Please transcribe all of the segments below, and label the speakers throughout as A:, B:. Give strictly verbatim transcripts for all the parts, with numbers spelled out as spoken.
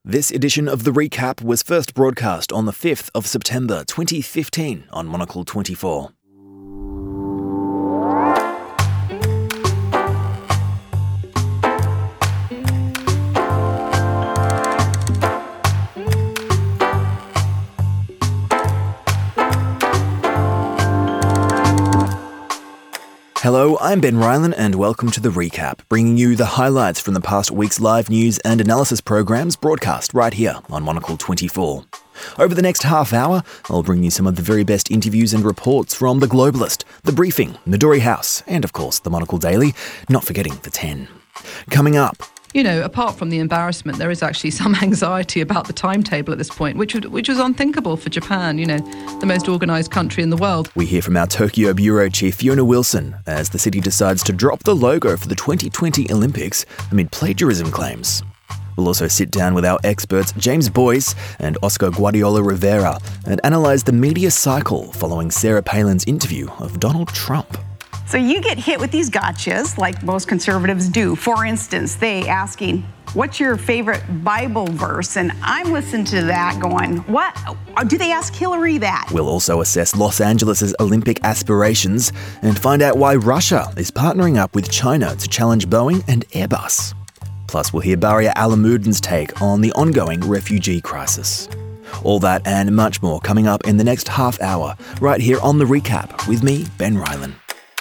A: This edition of The Recap was first broadcast on the fifth of September twenty fifteen on Monocle twenty-four. Hello, I'm Ben Rylan and welcome to The Recap, bringing you the highlights from the past week's live news and analysis programs broadcast right here on Monocle twenty-four. Over the next half hour, I'll bring you some of the very best interviews and reports from The Globalist, The Briefing, Midori House, and of course The Monocle Daily, not forgetting The ten. Coming up,
B: you know, apart from the embarrassment, there is actually some anxiety about the timetable at this point, which would, which was unthinkable for Japan, you know, the most organised country in the world.
A: We hear from our Tokyo Bureau Chief Fiona Wilson as the city decides to drop the logo for the twenty twenty Olympics amid plagiarism claims. We'll also sit down with our experts James Boyce and Oscar Guardiola Rivera and analyse the media cycle following Sarah Palin's interview of Donald Trump.
C: So you get hit with these gotchas like most conservatives do. For instance, they asking, what's your favorite Bible verse? And I'm listening to that going, what? Do they ask Hillary that?
A: We'll also assess Los Angeles' Olympic aspirations and find out why Russia is partnering up with China to challenge Boeing and Airbus. Plus, we'll hear Baria Alamuddin's take on the ongoing refugee crisis. All that and much more coming up in the next half hour, right here on The Recap with me, Ben Rylan.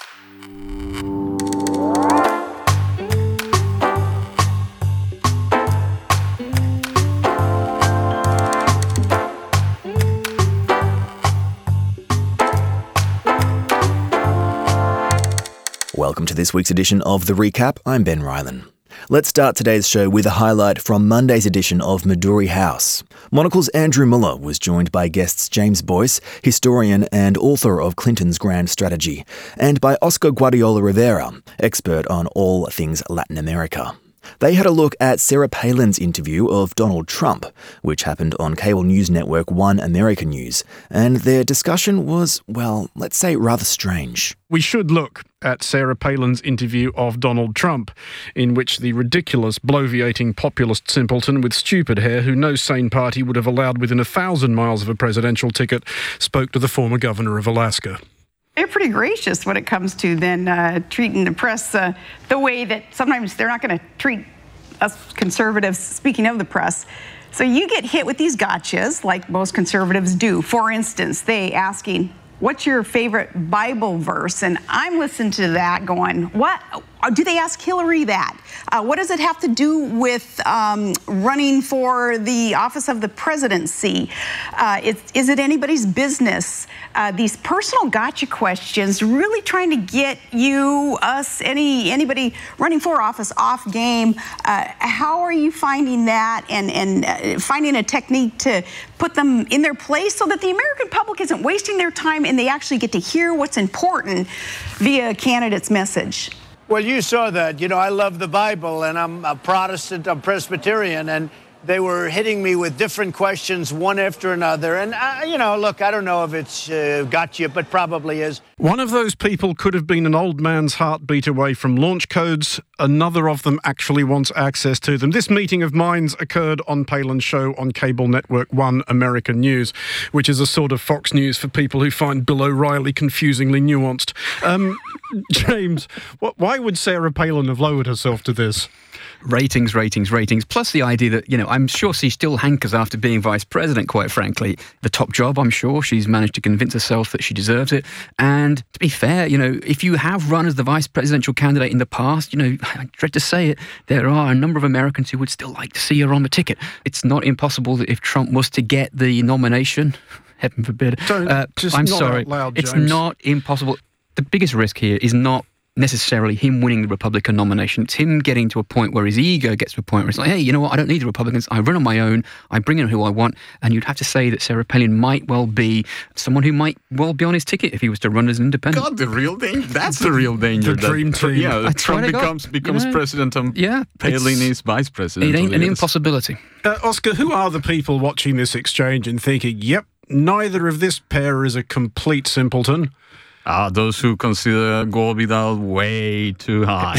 A: Welcome to this week's edition of The Recap. I'm Ben Rylan. Let's start today's show with a highlight from Monday's edition of Midori House. Monocle's Andrew Muller was joined by guests James Boyce, historian and author of Clinton's Grand Strategy, and by Oscar Guardiola Rivera, expert on all things Latin America. They had a look at Sarah Palin's interview of Donald Trump, which happened on cable news network One American News, and their discussion was, well, let's say rather strange.
D: We should look at Sarah Palin's interview of Donald Trump, in which the ridiculous, bloviating populist simpleton with stupid hair who no sane party would have allowed within a thousand miles of a presidential ticket spoke to the former governor of Alaska.
C: They're pretty gracious when it comes to then uh, treating the press uh, the way that sometimes they're not going to treat us conservatives, speaking of the press. So you get hit with these gotchas like most conservatives do. For instance, they asking, what's your favorite Bible verse? And I'm listening to that going, what? Do they ask Hillary that? Uh, what does it have to do with um, running for the office of the presidency? Uh, it's, is it anybody's business? Uh, these personal gotcha questions really trying to get you, us, any anybody running for office off game. Uh, how are you finding that and, and uh, finding a technique to put them in their place so that the American public isn't wasting their time and they actually get to hear what's important via a candidate's message?
E: Well, you saw that. You know, I love the Bible, and I'm a Protestant, I'm Presbyterian, and they were hitting me with different questions, one after another. And, uh, you know, look, I don't know if it's uh, got you, but probably is.
D: One of those people could have been an old man's heartbeat away from launch codes. Another of them actually wants access to them. This meeting of minds occurred on Palin's show on cable network One American News, which is a sort of Fox News for people who find Bill O'Reilly confusingly nuanced. Um, James, what, why would Sarah Palin have lowered herself to this?
F: Ratings, ratings, ratings, plus the idea that, you know, I'm sure she still hankers after being vice president, quite frankly. The top job, I'm sure. She's managed to convince herself that she deserves it. And to be fair, you know, if you have run as the vice presidential candidate in the past, you know, I dread to say it, there are a number of Americans who would still like to see her on the ticket. It's not impossible that if Trump was to get the nomination, heaven forbid,
D: Don't,
F: uh,
D: just
F: I'm
D: not
F: sorry,
D: out loud,
F: it's
D: James.
F: not impossible. The biggest risk here is not necessarily him winning the Republican nomination. It's him getting to a point where his ego gets to a point where it's like, hey, you know what, I don't need the Republicans. I run on my own. I bring in who I want. And you'd have to say that Sarah Palin might well be someone who might well be on his ticket if he was to run as an independent.
G: God, the real danger. That's the real danger.
D: The dream team.
G: Yeah,
F: I
G: Trump
F: swear to
G: becomes
F: God,
G: becomes
F: you know,
G: president and
F: yeah,
G: Palin is vice president.
F: It ain't an
G: Yes.
F: impossibility.
D: Uh, Oscar, who are the people watching this exchange and thinking, yep, neither of this pair is a complete simpleton?
G: Ah, those who consider Gore Vidal way too high.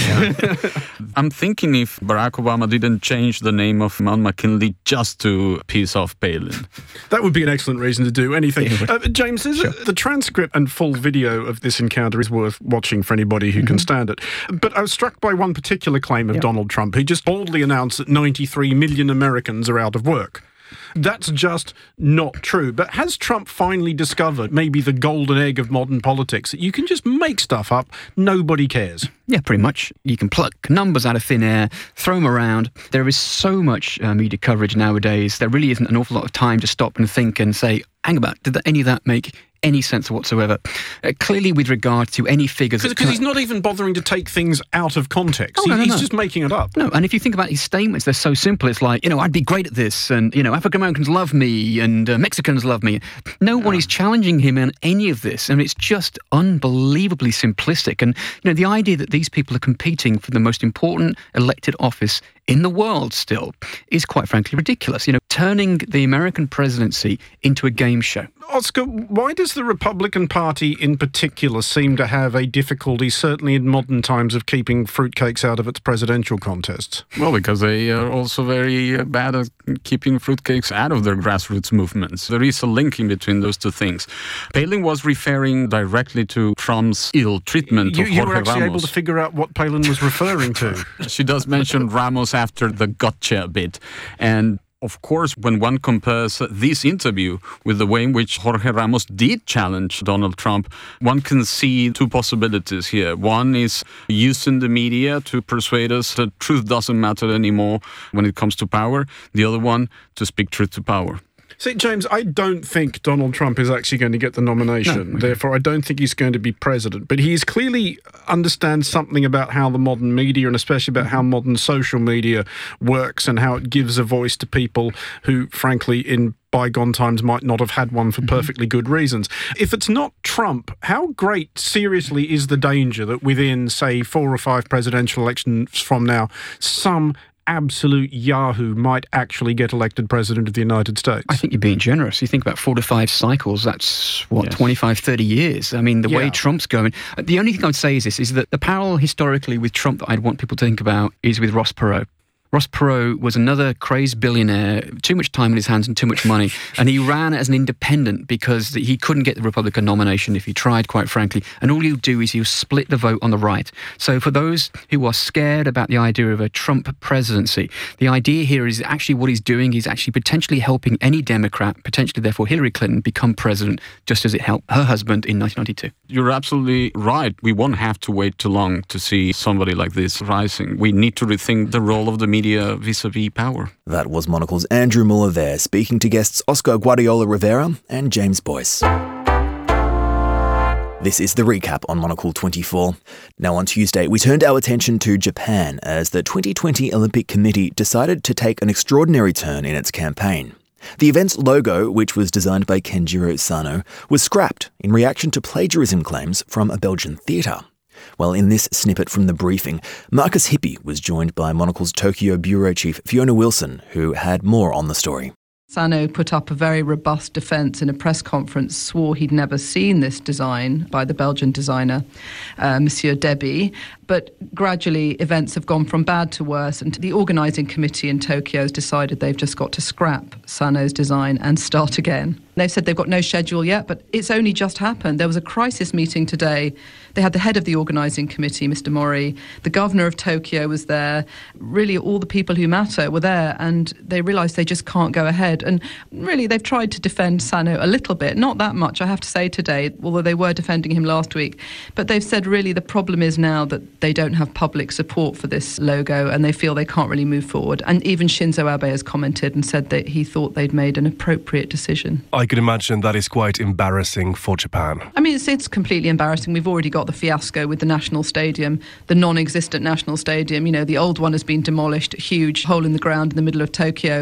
G: I'm thinking if Barack Obama didn't change the name of Mount McKinley just to piss off Palin.
D: That would be an excellent reason to do anything. Uh, James, is
F: Sure.
D: it, the transcript and full video of this encounter is worth watching for anybody who mm-hmm. can stand it. But I was struck by one particular claim of
F: yeah.
D: Donald Trump. He just boldly announced that ninety-three million Americans are out of work. That's just not true. But has Trump finally discovered maybe the golden egg of modern politics, that you can just make stuff up, nobody cares?
F: Yeah, pretty much. You can pluck numbers out of thin air, throw them around. There is so much uh, media coverage nowadays. There really isn't an awful lot of time to stop and think and say, hang about, did that, any of that make any sense whatsoever? Uh, clearly, with regard to any figures...
D: Because he's not even bothering to take things out of context.
F: Oh,
D: he,
F: no, no,
D: he's
F: no.
D: just making it up.
F: No, and if you think about his statements, they're so simple. It's like, you know, I'd be great at this, and, you know, African-Americans love me, and uh, Mexicans love me. No one is challenging him on any of this, and it's just unbelievably simplistic. And, you know, the idea that these people are competing for the most important elected office in the world still is quite frankly ridiculous. You know, turning the American presidency into a game show.
D: Oscar, why does the Republican Party in particular seem to have a difficulty, certainly in modern times, of keeping fruitcakes out of its presidential contests?
G: Well, because they are also very uh, bad at keeping fruitcakes out of their grassroots movements. There is a link in between those two things. Palin was referring directly to Trump's ill treatment
D: you,
G: of
D: you
G: Jorge
D: were actually
G: Ramos.
D: able to figure out what Palin was referring to.
G: She does mention Ramos after the gotcha bit. And of course, when one compares this interview with the way in which Jorge Ramos did challenge Donald Trump, one can see two possibilities here. One is using the media to persuade us that truth doesn't matter anymore when it comes to power. The other one, to speak truth to power.
D: See, James, I don't think Donald Trump is actually going to get the nomination.
F: No.
D: Therefore, I don't think he's going to be president. But he's clearly understands something about how the modern media, and especially about how modern social media works, and how it gives a voice to people who, frankly, in bygone times might not have had one for perfectly good reasons. If it's not Trump, how great, seriously, is the danger that within, say, four or five presidential elections from now, some absolute yahoo might actually get elected president of the United States?
F: I think you're being generous. You think about four to five cycles, that's, what, yes. twenty-five, thirty years? I mean, the yeah. way Trump's going... The only thing I would say is this, is that the parallel historically with Trump that I'd want people to think about is with Ross Perot. Ross Perot was another crazed billionaire, too much time in his hands and too much money, and he ran as an independent because he couldn't get the Republican nomination if he tried, quite frankly, and all he'll do is he'll split the vote on the right. So for those who are scared about the idea of a Trump presidency, the idea here is actually what he's doing, he's actually potentially helping any Democrat, potentially therefore Hillary Clinton, become president, just as it helped her husband in nineteen ninety-two.
G: You're absolutely right. We won't have to wait too long to see somebody like this rising. We need to rethink the role of the media vis-a-vis power.
A: That was Monocle's Andrew Muller there, speaking to guests Oscar Guardiola Rivera and James Boyce. This is the recap on Monocle twenty-four. Now on Tuesday, we turned our attention to Japan as the twenty twenty Olympic Committee decided to take an extraordinary turn in its campaign. The event's logo, which was designed by Kenjiro Sano, was scrapped in reaction to plagiarism claims from a Belgian theatre. Well, in this snippet from the briefing, Marcus Hippie was joined by Monocle's Tokyo bureau chief Fiona Wilson, who had more on the story.
B: Sano put up a very robust defence in a press conference, swore he'd never seen this design by the Belgian designer, uh, Monsieur Deby. But gradually, events have gone from bad to worse, and the organising committee in Tokyo has decided they've just got to scrap Sano's design and start again. They've said they've got no schedule yet, but it's only just happened. There was a crisis meeting today. They had the head of the organising committee, Mister Mori. The governor of Tokyo was there. Really, all the people who matter were there, and they realised they just can't go ahead. And really, they've tried to defend Sano a little bit. Not that much, I have to say today, although they were defending him last week. But they've said, really, the problem is now that they don't have public support for this logo, and they feel they can't really move forward. And even Shinzo Abe has commented and said that he thought they'd made an appropriate decision.
H: I can imagine that is quite embarrassing for Japan.
B: I mean, it's, it's completely embarrassing. We've already got the fiasco with the National Stadium, the non-existent National Stadium. You know, the old one has been demolished, a huge hole in the ground in the middle of Tokyo.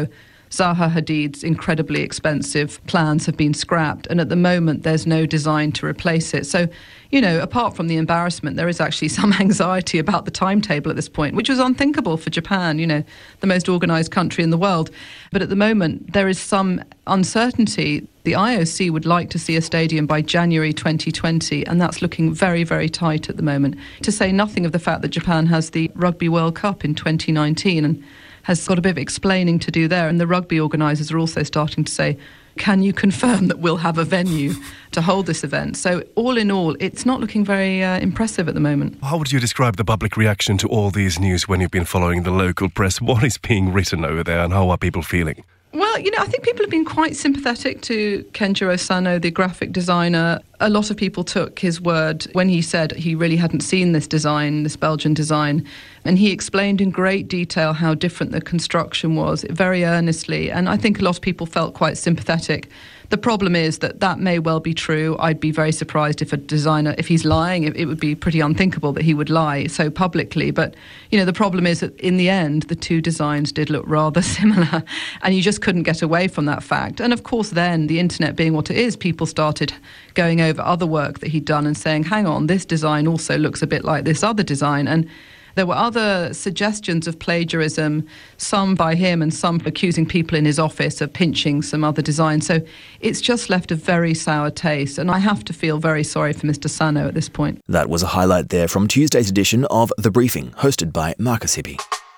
B: Zaha Hadid's incredibly expensive plans have been scrapped, and at the moment there's no design to replace it. So, you know, apart from the embarrassment, there is actually some anxiety about the timetable at this point, which was unthinkable for Japan, you know, the most organised country in the world. But at the moment, there is some uncertainty. The I O C would like to see a stadium by January twenty twenty, and that's looking very, very tight at the moment. To say nothing of the fact that Japan has the Rugby World Cup in twenty nineteen and has got a bit of explaining to do there. And the rugby organisers are also starting to say, can you confirm that we'll have a venue to hold this event? So all in all, it's not looking very uh, impressive at the moment.
H: How would you describe the public reaction to all these news when you've been following the local press? What is being written over there and how are people feeling?
B: Well, you know, I think people have been quite sympathetic to Kenjiro Sano, the graphic designer. A lot of people took his word when he said he really hadn't seen this design, this Belgian design. And he explained in great detail how different the construction was, very earnestly. And I think a lot of people felt quite sympathetic. The problem is that that may well be true. I'd be very surprised if a designer, if he's lying, it, it would be pretty unthinkable that he would lie so publicly. But, you know, the problem is that in the end, the two designs did look rather similar, and you just couldn't get away from that fact. And of course, then, the internet being what it is, people started going over other work that he'd done and saying, hang on, this design also looks a bit like this other design. And there were other suggestions of plagiarism, some by him and some accusing people in his office of pinching some other designs. So it's just left a very sour taste, and I have to feel very sorry for Mister Sano at this point.
A: That was a highlight there from Tuesday's edition of The Briefing, hosted by Marcus Hippie.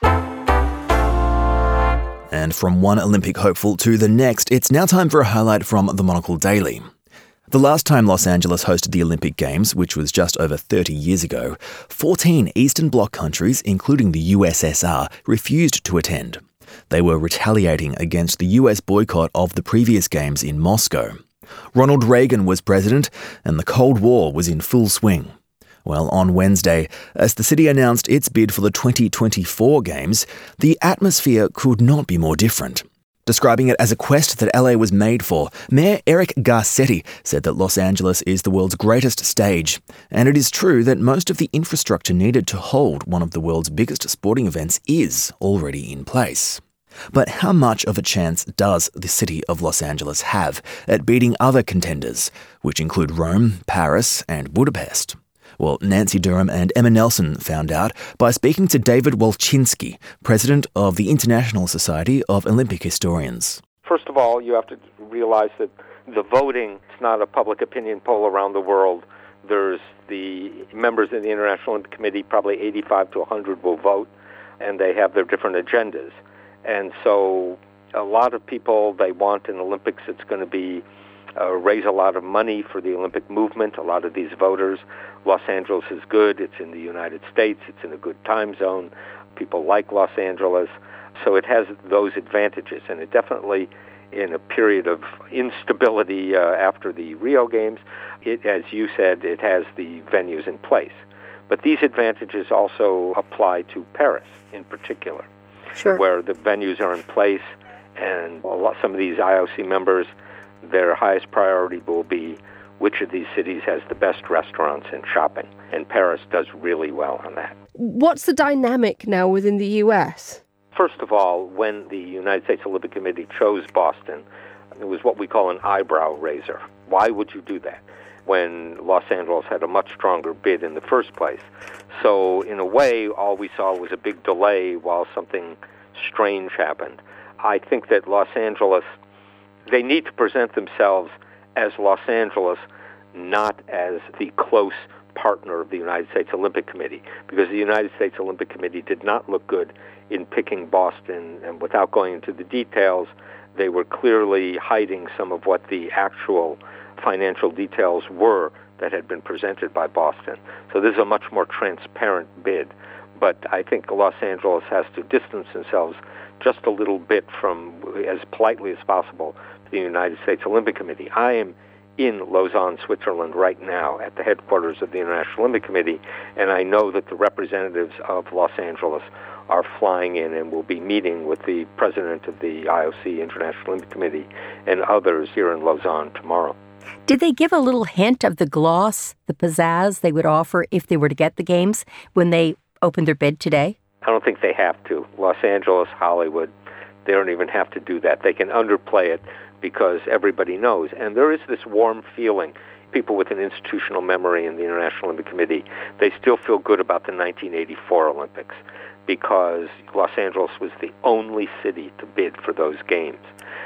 A: And from one Olympic hopeful to the next, it's now time for a highlight from the Monocle Daily. The last time Los Angeles hosted the Olympic Games, which was just over thirty years ago, fourteen Eastern Bloc countries, including the U S S R, refused to attend. They were retaliating against the U S boycott of the previous Games in Moscow. Ronald Reagan was president, and the Cold War was in full swing. Well, on Wednesday, as the city announced its bid for the twenty twenty-four Games, the atmosphere could not be more different. Describing it as a quest that L A was made for, Mayor Eric Garcetti said that Los Angeles is the world's greatest stage, and it is true that most of the infrastructure needed to hold one of the world's biggest sporting events is already in place. But how much of a chance does the city of Los Angeles have at beating other contenders, which include Rome, Paris, and Budapest? Well, Nancy Durham and Emma Nelson found out by speaking to David Walczynski, president of the International Society of Olympic Historians.
I: First of all, you have to realize that the voting is not a public opinion poll around the world. There's the members of the International Olympic Committee, probably eighty-five to one hundred will vote, and they have their different agendas. And so a lot of people, they want an Olympics that's going to be Uh, raise a lot of money for the Olympic movement, a lot of these voters. Los Angeles is good. It's in the United States. It's in a good time zone. People like Los Angeles. So it has those advantages. And it definitely, in a period of instability uh, after the Rio Games, it, as you said, it has the venues in place. But these advantages also apply to Paris in particular,
J: sure.
I: where the venues are in place, and a lot, some of these I O C members, their highest priority will be which of these cities has the best restaurants and shopping. And Paris does really well on that.
J: What's the dynamic now within the U S?
I: First of all, when the United States Olympic Committee chose Boston, it was what we call an eyebrow raiser. Why would you do that when Los Angeles had a much stronger bid in the first place? So in a way, all we saw was a big delay while something strange happened. I think that Los Angeles, they need to present themselves as Los Angeles, not as the close partner of the United States Olympic Committee, because the United States Olympic Committee did not look good in picking Boston, and without going into the details, they were clearly hiding some of what the actual financial details were that had been presented by Boston. So this is a much more transparent bid, but I think Los Angeles has to distance themselves just a little bit from, as politely as possible, the United States Olympic Committee. I am in Lausanne, Switzerland right now at the headquarters of the International Olympic Committee, and I know that the representatives of Los Angeles are flying in and will be meeting with the president of the I O C, International Olympic Committee, and others here in Lausanne tomorrow.
K: Did they give a little hint of the gloss, the pizzazz they would offer if they were to get the games when they opened their bid today?
I: I don't think they have to. Los Angeles, Hollywood, they don't even have to do that. They can underplay it because everybody knows. And there is this warm feeling. People with an institutional memory in the International Olympic Committee, they still feel good about the nineteen eighty-four Olympics because Los Angeles was the only city to bid for those games.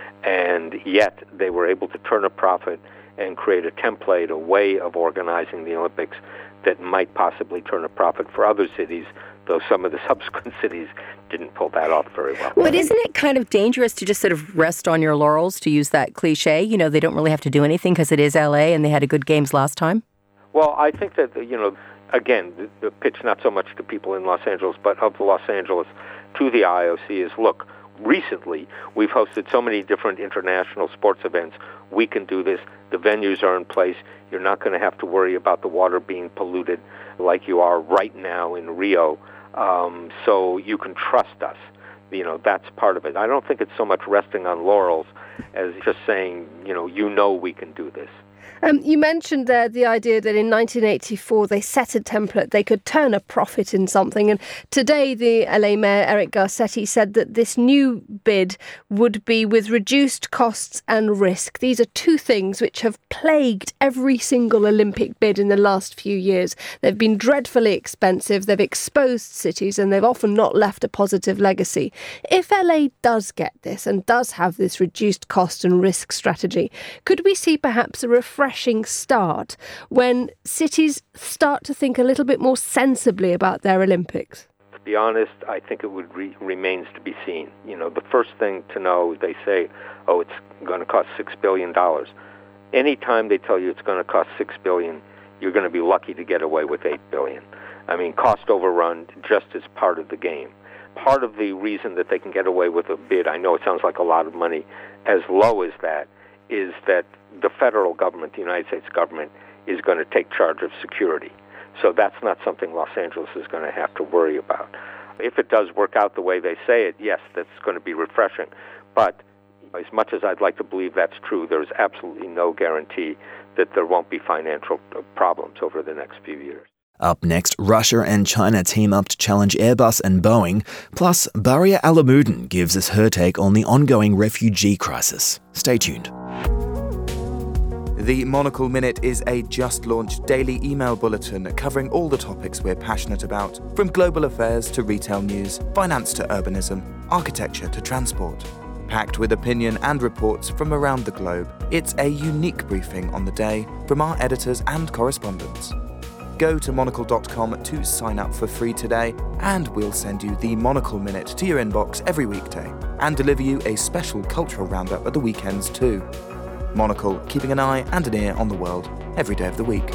I: And yet they were able to turn a profit and create a template, a way of organizing the Olympics that might possibly turn a profit for other cities, though some of the subsequent cities didn't pull that off very well.
K: But isn't it kind of dangerous to just sort of rest on your laurels, to use that cliche? You know, they don't really have to do anything because it is L A and they had a good games last time?
I: Well, I think that, you know, again, the, the pitch not so much to people in Los Angeles, but of Los Angeles to the I O C is, look, recently we've hosted so many different international sports events. We can do this. The venues are in place. You're not going to have to worry about the water being polluted like you are right now in Rio. Um, so you can trust us. You know, that's part of it. I don't think it's so much resting on laurels as just saying, you know, you know we can do this.
J: Um, you mentioned there the idea that in nineteen eighty-four they set a template, they could turn a profit in something. And today the L A Mayor Eric Garcetti said that this new bid would be with reduced costs and risk. These are two things which have plagued every single Olympic bid in the last few years. They've been dreadfully expensive, they've exposed cities, and they've often not left a positive legacy. If L A does get this and does have this reduced cost and risk strategy, could we see perhaps a refreshing start when cities start to think a little bit more sensibly about their Olympics?
I: To be honest, I think it would re- remains to be seen. You know, the first thing to know, they say, oh, it's going to cost six billion dollars. Anytime they tell you it's going to cost six billion dollars, you're going to be lucky to get away with eight billion dollars. I mean, cost overrun just is part of the game. Part of the reason that they can get away with a bid, I know it sounds like a lot of money, as low as that, is that the federal government, the United States government, is going to take charge of security. So that's not something Los Angeles is going to have to worry about. If it does work out the way they say it, yes, that's going to be refreshing. But as much as I'd like to believe that's true, there's absolutely no guarantee that there won't be financial problems over the next few years.
A: Up next, Russia and China team up to challenge Airbus and Boeing. Plus, Baria Alamuddin gives us her take on the ongoing refugee crisis. Stay tuned.
L: The Monocle Minute is a just-launched daily email bulletin covering all the topics we're passionate about, from global affairs to retail news, finance to urbanism, architecture to transport. Packed with opinion and reports from around the globe, it's a unique briefing on the day from our editors and correspondents. Go to monocle dot com to sign up for free today, and we'll send you the Monocle Minute to your inbox every weekday and deliver you a special cultural roundup at the weekends too. Monocle, keeping an eye and an ear on the world every day of the week.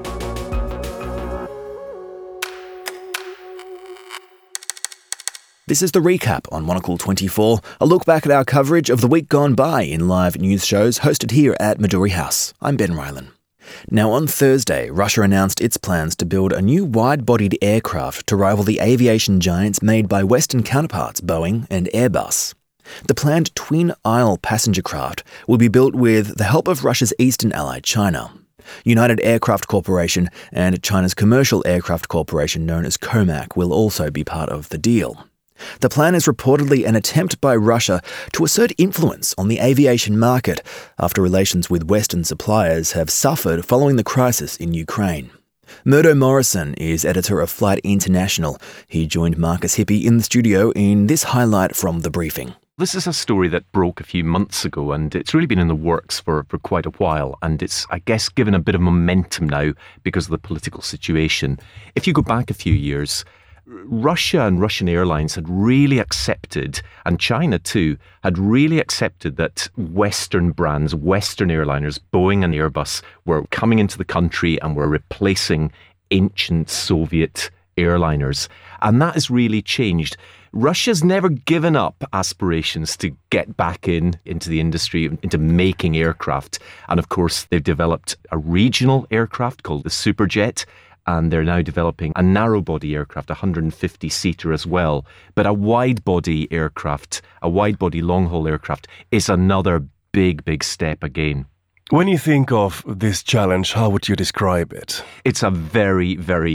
A: This is the recap on Monocle twenty-four, a look back at our coverage of the week gone by in live news shows hosted here at Midori House. I'm Ben Rylan. Now, on Thursday, Russia announced its plans to build a new wide-bodied aircraft to rival the aviation giants made by Western counterparts Boeing and Airbus. The planned twin-aisle passenger craft will be built with the help of Russia's eastern ally, China. United Aircraft Corporation and China's commercial aircraft corporation known as COMAC will also be part of the deal. The plan is reportedly an attempt by Russia to assert influence on the aviation market after relations with Western suppliers have suffered following the crisis in Ukraine. Murdo Morrison is editor of Flight International. He joined Marcus Hippie in the studio in this highlight from the briefing.
M: This is a story that broke a few months ago, and it's really been in the works for, for quite a while. And it's, I guess, given a bit of momentum now because of the political situation. If you go back a few years, Russia and Russian airlines had really accepted, and China too, had really accepted that Western brands, Western airliners, Boeing and Airbus, were coming into the country and were replacing ancient Soviet airliners. And that has really changed. Russia's never given up aspirations to get back in into the industry, into making aircraft. And of course, they've developed a regional aircraft called the Superjet, and they're now developing a narrow-body aircraft, a one hundred fifty seater as well. But a wide-body aircraft, a wide-body long-haul aircraft, is another big, big step again.
H: When you think of this challenge, how would you describe it?
M: It's a very, very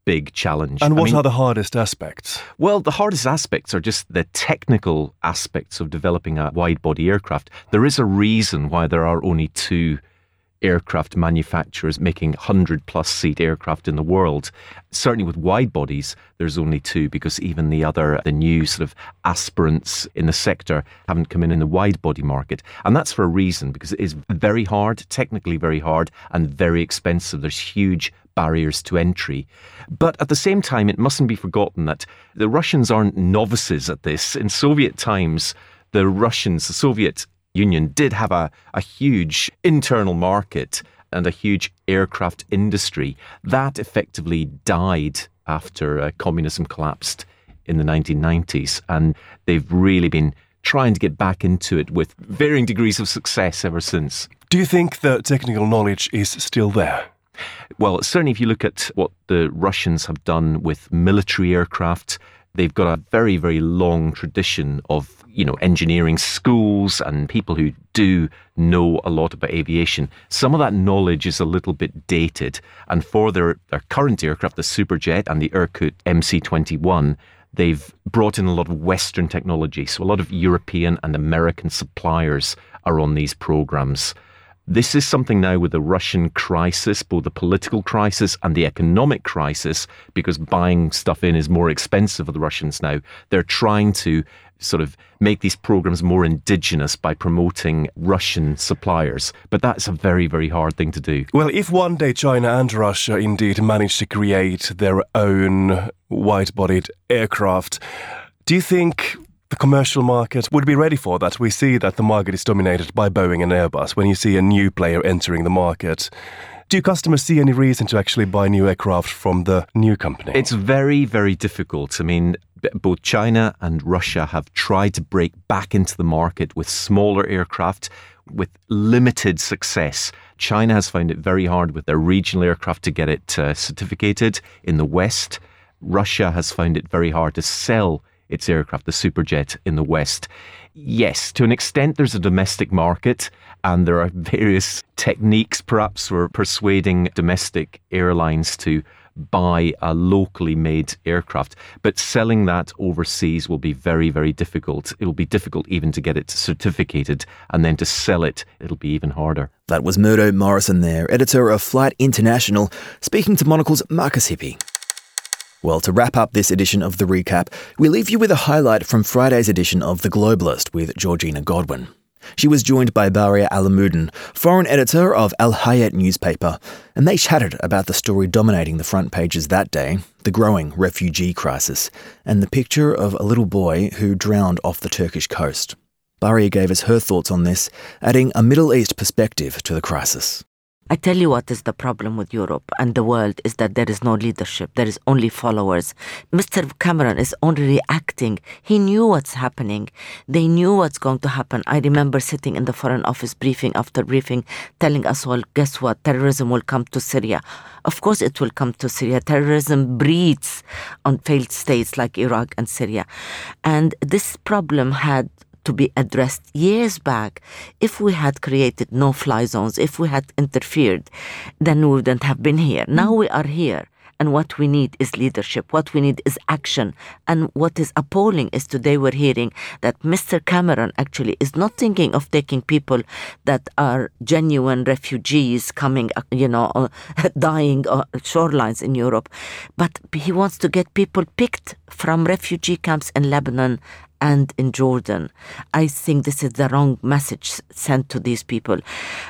M: big challenge.
H: And
M: I
H: what
M: mean,
H: are the hardest aspects?
M: Well, the hardest aspects are just the technical aspects of developing a wide-body aircraft. There is a reason why there are only two aircraft manufacturers making one hundred plus seat aircraft in the world. Certainly with wide bodies, there's only two, because even the other, the new sort of aspirants in the sector haven't come in in the wide body market. And that's for a reason, because it is very hard, technically very hard, and very expensive. There's huge barriers to entry. But at the same time, it mustn't be forgotten that the Russians aren't novices at this. In Soviet times, the Russians, the Soviet Union did have a, a huge internal market and a huge aircraft industry. That effectively died after uh, communism collapsed in the nineteen nineties, and they've really been trying to get back into it with varying degrees of success ever since.
H: Do you think the technical knowledge is still there?
M: Well, certainly if you look at what the Russians have done with military aircraft, they've got a very, very long tradition of, you know, engineering schools and people who do know a lot about aviation. Some of that knowledge is a little bit dated. And for their, their current aircraft, the Superjet and the Irkut M C twenty-one, they've brought in a lot of Western technology. So a lot of European and American suppliers are on these programs. This is something now with the Russian crisis, both the political crisis and the economic crisis, because buying stuff in is more expensive for the Russians now. They're trying to sort of make these programs more indigenous by promoting Russian suppliers. But that's a very, very hard thing to do.
H: Well, if one day China and Russia indeed manage to create their own wide-bodied aircraft, do you think the commercial market would be ready for that? We see that the market is dominated by Boeing and Airbus. When you see a new player entering the market, do customers see any reason to actually buy new aircraft from the new company?
M: It's very, very difficult. I mean, both China and Russia have tried to break back into the market with smaller aircraft with limited success. China has found it very hard with their regional aircraft to get it uh, certificated in the West. Russia has found it very hard to sell its aircraft, the Superjet, in the West. Yes, to an extent there's a domestic market, and there are various techniques perhaps for persuading domestic airlines to buy a locally made aircraft. But selling that overseas will be very, very difficult. It will be difficult even to get it certificated, and then to sell it, it'll be even harder.
A: That was Murdo Morrison there, editor of Flight International, speaking to Monocle's Marcus Hippie. Well, to wrap up this edition of The Recap, we leave you with a highlight from Friday's edition of The Globalist with Georgina Godwin. She was joined by Baria Alamuddin, foreign editor of Al Hayat newspaper, and they chatted about the story dominating the front pages that day, the growing refugee crisis, and the picture of a little boy who drowned off the Turkish coast. Baria gave us her thoughts on this, adding a Middle East perspective to the crisis.
N: I tell you what is the problem with Europe and the world is that there is no leadership. There is only followers. Mister Cameron is only reacting. He knew what's happening. They knew what's going to happen. I remember sitting in the Foreign Office briefing after briefing telling us, well, guess what? Terrorism will come to Syria. Of course it will come to Syria. Terrorism breeds on failed states like Iraq and Syria. And this problem had to be addressed years back. If we had created no-fly zones, if we had interfered, then we wouldn't have been here. Now we are here, and what we need is leadership. What we need is action. And what is appalling is today we're hearing that Mister Cameron actually is not thinking of taking people that are genuine refugees coming, you know, uh, dying on shorelines in Europe, but he wants to get people picked from refugee camps in Lebanon and in Jordan. I think this is the wrong message sent to these people.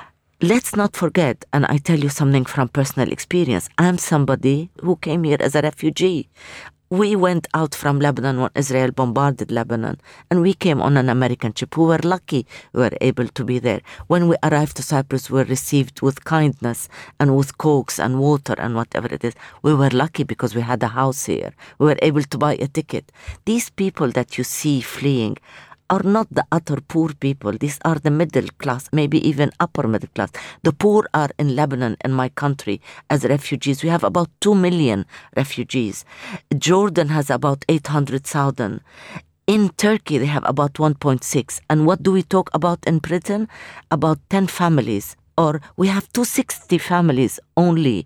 N: Let's not forget, and I tell you something from personal experience, I'm somebody who came here as a refugee. We went out from Lebanon when Israel bombarded Lebanon, and we came on an American ship. We were lucky we were able to be there. When we arrived to Cyprus, we were received with kindness and with cokes and water and whatever it is. We were lucky because we had a house here. We were able to buy a ticket. These people that you see fleeing are not the utter poor people. These are the middle class, maybe even upper middle class. The poor are in Lebanon, in my country, as refugees. We have about two million refugees. Jordan has about eight hundred thousand. In Turkey, they have about one point six. And what do we talk about in Britain? About ten families. Or we have two hundred sixty families only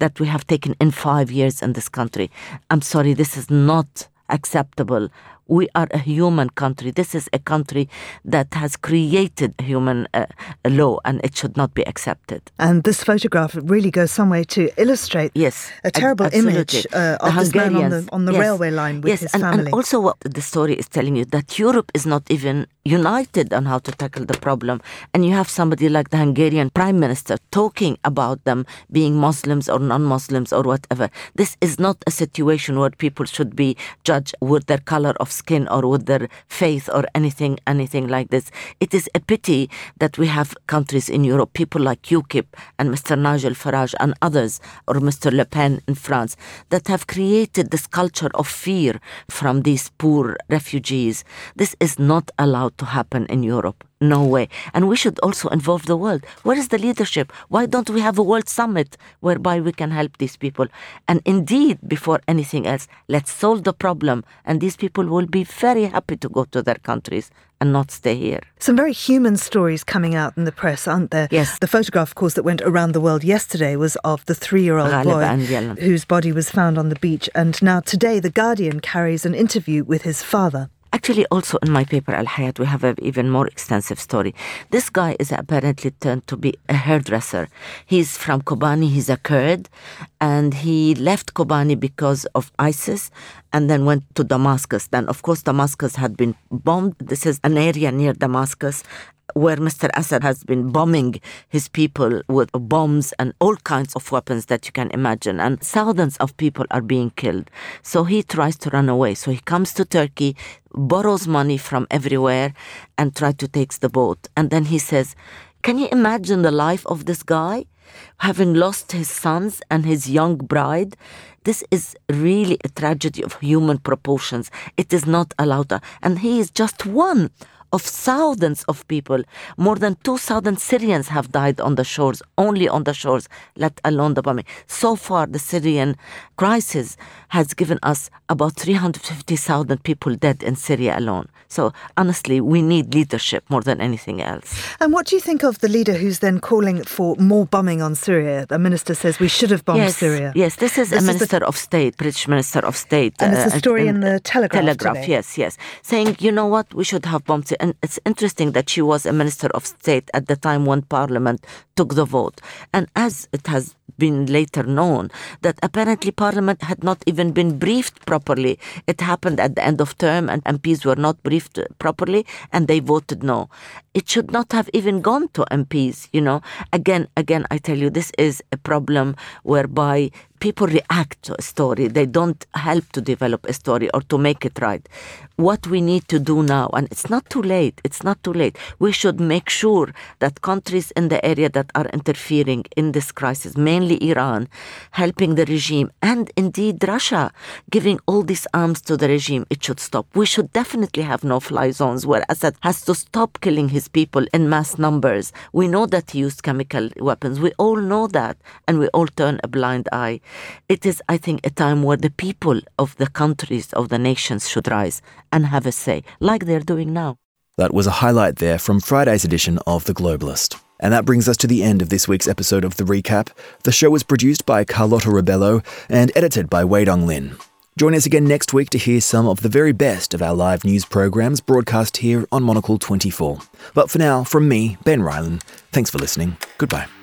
N: that we have taken in five years in this country. I'm sorry, this is not acceptable. We are a human country. This is a country that has created human uh, law, and it should not be accepted.
O: And this photograph really goes some way to illustrate
N: yes,
O: a terrible
N: absolutely.
O: image uh, of this man on the, on the
N: yes.
O: railway line with
N: yes,
O: his
N: and,
O: family.
N: And also what the story is telling you, that Europe is not even united on how to tackle the problem. And you have somebody like the Hungarian Prime Minister talking about them being Muslims or non-Muslims or whatever. This is not a situation where people should be judged with their color of skin or with their faith or anything anything like this. It is a pity that we have countries in Europe, people like UKIP and Mister Nigel Farage and others, or Mister Le Pen in France, that have created this culture of fear from these poor refugees. This is not allowed to happen in Europe. No way. And we should also involve the world. Where is the leadership? Why don't we have a world summit whereby we can help these people? And indeed, before anything else, let's solve the problem. And these people will be very happy to go to their countries and not stay here.
O: Some very human stories coming out in the press, aren't there?
N: Yes.
O: The photograph, of course, that went around the world yesterday was of the three-year-old boy whose body was found on the beach. And now today, The Guardian carries an interview with his father.
N: Actually, also in my paper, Al Hayat, we have an even more extensive story. This guy is apparently turned to be a hairdresser. He's from Kobani, he's a Kurd, and he left Kobani because of ISIS and then went to Damascus. Then, of course, Damascus had been bombed. This is an area near Damascus where Mister Assad has been bombing his people with bombs and all kinds of weapons that you can imagine. And thousands of people are being killed. So he tries to run away. So he comes to Turkey, borrows money from everywhere, and tries to take the boat. And then he says, can you imagine the life of this guy? Having lost his sons and his young bride, this is really a tragedy of human proportions. It is not allowed to. And he is just one of thousands of people. More than two thousand Syrians have died on the shores, only on the shores, let alone the bombing. So far, the Syrian crisis has given us about three hundred fifty thousand people dead in Syria alone. So honestly, we need leadership more than anything else.
O: And what do you think of the leader who's then calling for more bombing on Syria? The minister says we should have bombed
N: yes,
O: Syria.
N: Yes, this is
O: this
N: a
O: is
N: minister
O: the...
N: of state, British minister of state.
O: And it's a story
N: uh,
O: in the Telegraph
N: Telegraph,
O: today.
N: yes, yes. Saying, you know what, we should have bombed Syria. And it's interesting that she was a minister of state at the time when Parliament took the vote. And as it has been later known, that apparently Parliament had not even been briefed properly. It happened at the end of term and M Ps were not briefed properly and they voted no. It should not have even gone to M Ps, you know. Again, again, I tell you, this is a problem whereby people react to a story. They don't help to develop a story or to make it right. What we need to do now, and it's not too late, it's not too late. We should make sure that countries in the area that are interfering in this crisis, mainly Iran, helping the regime, and indeed Russia, giving all these arms to the regime, it should stop. We should definitely have no-fly zones where Assad has to stop killing his people in mass numbers. We know that he used chemical weapons. We all know that, and we all turn a blind eye. It is, I think, a time where the people of the countries, of the nations should rise and have a say, like they're doing now.
A: That was a highlight there from Friday's edition of The Globalist. And that brings us to the end of this week's episode of The Recap. The show was produced by Carlotta Rebello and edited by Wei Dong Lin. Join us again next week to hear some of the very best of our live news programs broadcast here on Monocle twenty-four. But for now, from me, Ben Ryland, thanks for listening. Goodbye.